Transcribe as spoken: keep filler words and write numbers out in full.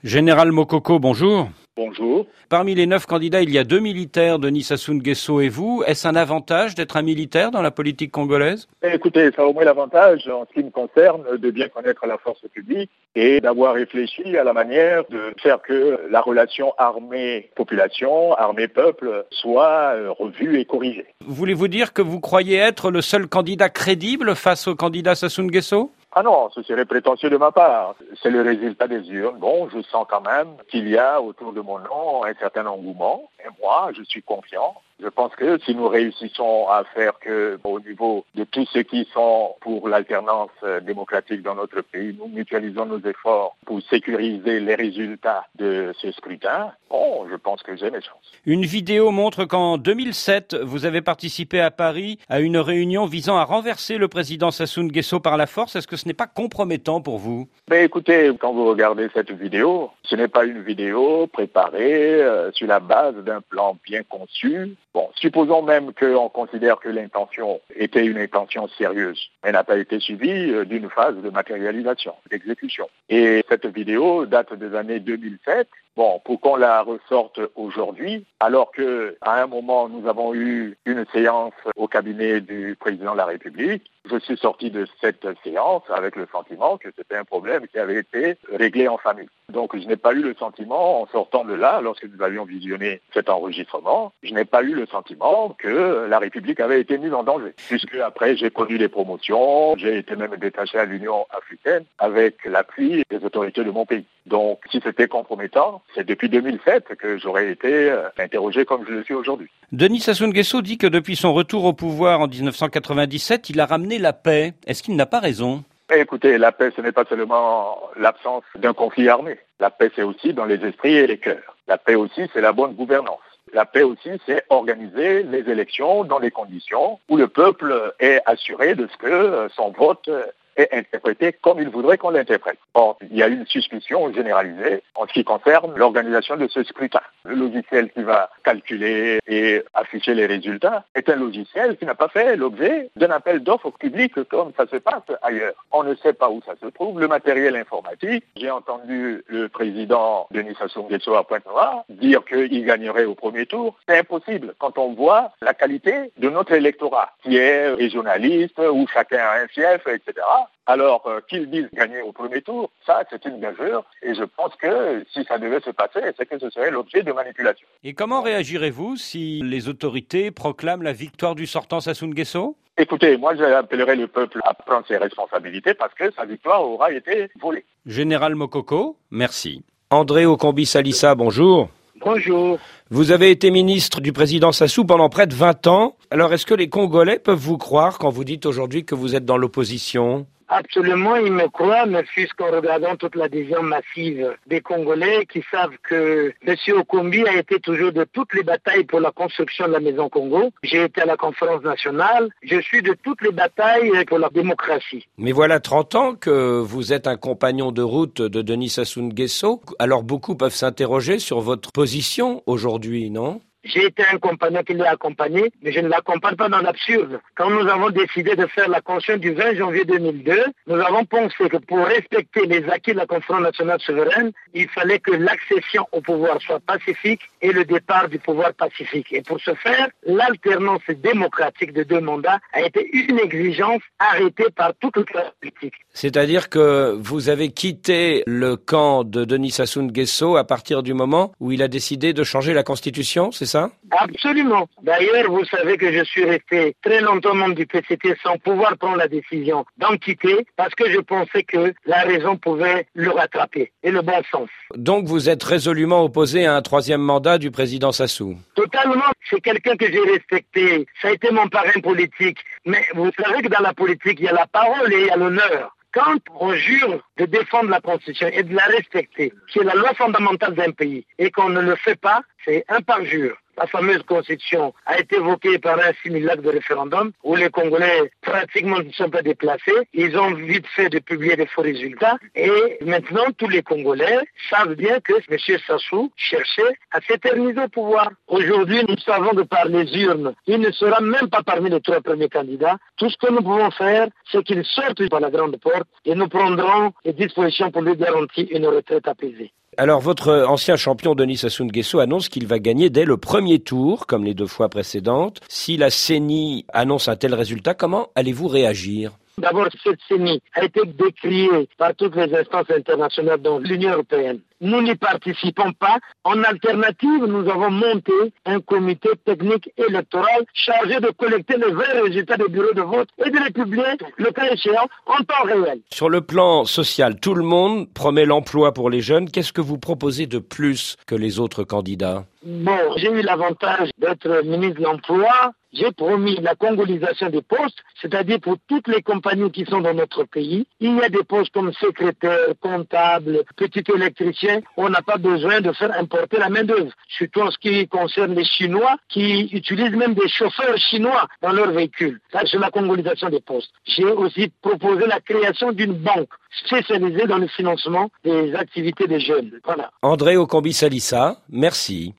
Général Mokoko, bonjour. Bonjour. Parmi les neuf candidats, il y a deux militaires, Denis Sassou Nguesso et vous. Est-ce un avantage d'être un militaire dans la politique congolaise? Écoutez, ça a au moins l'avantage, en ce qui me concerne, de bien connaître la force publique et d'avoir réfléchi à la manière de faire que la relation armée-population, armée-peuple soit revue et corrigée. Voulez-vous dire que vous croyez être le seul candidat crédible face au candidat Sassou Nguesso? Ah non, ce serait prétentieux de ma part. C'est le résultat des urnes. Bon, je sens quand même qu'il y a autour de mon nom un certain engouement. Et moi, je suis confiant. Je pense que si nous réussissons à faire que, au niveau de tous ceux qui sont pour l'alternance démocratique dans notre pays, nous mutualisons nos efforts pour sécuriser les résultats de ce scrutin, bon, je pense que j'ai mes chances. Une vidéo montre qu'en deux mille sept, vous avez participé à Paris à une réunion visant à renverser le président Sassou Nguesso par la force. Est-ce que ce n'est pas compromettant pour vous? Ben écoutez, quand vous regardez cette vidéo, ce n'est pas une vidéo préparée euh, sur la base d'un plan bien conçu. Bon, supposons même qu'on considère que l'intention était une intention sérieuse. Elle n'a pas été suivie euh, d'une phase de matérialisation, d'exécution. Et cette vidéo date des années deux mille sept. Bon, pour qu'on la ressorte aujourd'hui, alors que à un moment nous avons eu une séance au cabinet du président de la République, je suis sorti de cette séance avec le sentiment que c'était un problème qui avait été réglé en famille. Donc je n'ai pas eu le sentiment, en sortant de là, lorsque nous avions visionné cet enregistrement, je n'ai pas eu le sentiment que la République avait été mise en danger. Puisque après j'ai connu des promotions, j'ai été même détaché à l'Union africaine avec l'appui des autorités de mon pays. Donc si c'était compromettant, c'est depuis deux mille sept que j'aurais été euh, interrogé comme je le suis aujourd'hui. Denis Sassou Nguesso dit que depuis son retour au pouvoir en dix-neuf cent quatre-vingt-dix-sept, il a ramené la paix. Est-ce qu'il n'a pas raison? Écoutez, la paix, ce n'est pas seulement l'absence d'un conflit armé. La paix, c'est aussi dans les esprits et les cœurs. La paix aussi, c'est la bonne gouvernance. La paix aussi, c'est organiser les élections dans des conditions où le peuple est assuré de ce que son vote est interprété comme il voudrait qu'on l'interprète. Or, il y a une suspicion généralisée en ce qui concerne l'organisation de ce scrutin. Le logiciel qui va calculer et afficher les résultats est un logiciel qui n'a pas fait l'objet d'un appel d'offres public comme ça se passe ailleurs. On ne sait pas où ça se trouve, le matériel informatique. J'ai entendu le président Denis Sassou Nguesso à Pointe-Noire dire qu'il gagnerait au premier tour. C'est impossible quand on voit la qualité de notre électorat qui est régionaliste, où chacun a un fief, et cetera. Alors euh, qu'ils disent gagner au premier tour, ça c'est une gageure et je pense que si ça devait se passer, c'est que ce serait l'objet de manipulation. Et comment réagirez-vous si les autorités proclament la victoire du sortant Sassou Nguesso? Écoutez, moi j'appellerai le peuple à prendre ses responsabilités parce que sa victoire aura été volée. Général Mokoko, merci. André Okombi-Salissa, bonjour. Bonjour. Vous avez été ministre du président Sassou pendant près de vingt ans. Alors, est-ce que les Congolais peuvent vous croire quand vous dites aujourd'hui que vous êtes dans l'opposition? Absolument, ils me croient, mais puisqu'en regardant toute l'adhésion massive des Congolais qui savent que M. Okombi a été toujours de toutes les batailles pour la construction de la Maison Congo. J'ai été à la conférence nationale, je suis de toutes les batailles pour la démocratie. Mais voilà trente ans que vous êtes un compagnon de route de Denis Sassou Nguesso. Alors beaucoup peuvent s'interroger sur votre position aujourd'hui, non ? J'ai été un compagnon qui l'a accompagné, mais je ne l'accompagne pas dans l'absurde. Quand nous avons décidé de faire la constitution du vingt janvier deux mille deux, nous avons pensé que pour respecter les acquis de la conférence nationale souveraine, il fallait que l'accession au pouvoir soit pacifique et le départ du pouvoir pacifique. Et pour ce faire, l'alternance démocratique de deux mandats a été une exigence arrêtée par toute la classe politique. C'est-à-dire que vous avez quitté le camp de Denis Sassou Nguesso à partir du moment où il a décidé de changer la Constitution, c'est ça? Absolument. D'ailleurs, vous savez que je suis resté très longtemps membre du P C T sans pouvoir prendre la décision d'en quitter parce que je pensais que la raison pouvait le rattraper et le bon sens. Donc vous êtes résolument opposé à un troisième mandat du président Sassou? Totalement. C'est quelqu'un que j'ai respecté. Ça a été mon parrain politique. Mais vous savez que dans la politique, il y a la parole et il y a l'honneur. Quand on jure de défendre la Constitution et de la respecter, qui est la loi fondamentale d'un pays, et qu'on ne le fait pas, c'est un parjure. La fameuse Constitution a été évoquée par un simulacre de référendum où les Congolais pratiquement ne sont pas déplacés. Ils ont vite fait de publier des faux résultats. Et maintenant, tous les Congolais savent bien que M. Sassou cherchait à s'éterniser au pouvoir. Aujourd'hui, nous savons que par les urnes, il ne sera même pas parmi les trois premiers candidats. Tout ce que nous pouvons faire, c'est qu'il sorte par la grande porte et nous prendrons les dispositions pour lui garantir une retraite apaisée. Alors, votre ancien champion Denis Sassou Nguesso annonce qu'il va gagner dès le premier tour, comme les deux fois précédentes. Si la C E N I annonce un tel résultat, comment allez-vous réagir ? D'abord, cette C E N I a été décriée par toutes les instances internationales, dont l'Union européenne. Nous n'y participons pas. En alternative, nous avons monté un comité technique électoral chargé de collecter les vrais résultats des bureaux de vote et de les publier, le cas échéant, en temps réel. Sur le plan social, tout le monde promet l'emploi pour les jeunes. Qu'est-ce que vous proposez de plus que les autres candidats ? Bon, j'ai eu l'avantage d'être ministre de l'Emploi. J'ai promis la congolisation des postes, c'est-à-dire pour toutes les compagnies qui sont dans notre pays. Il y a des postes comme secrétaire, comptable, petit électricien. On n'a pas besoin de faire importer la main-d'œuvre. Surtout en ce qui concerne les Chinois, qui utilisent même des chauffeurs chinois dans leurs véhicules. Ça, c'est la congolisation des postes. J'ai aussi proposé la création d'une banque spécialisée dans le financement des activités des jeunes. Voilà. André Okombi-Salissa, merci.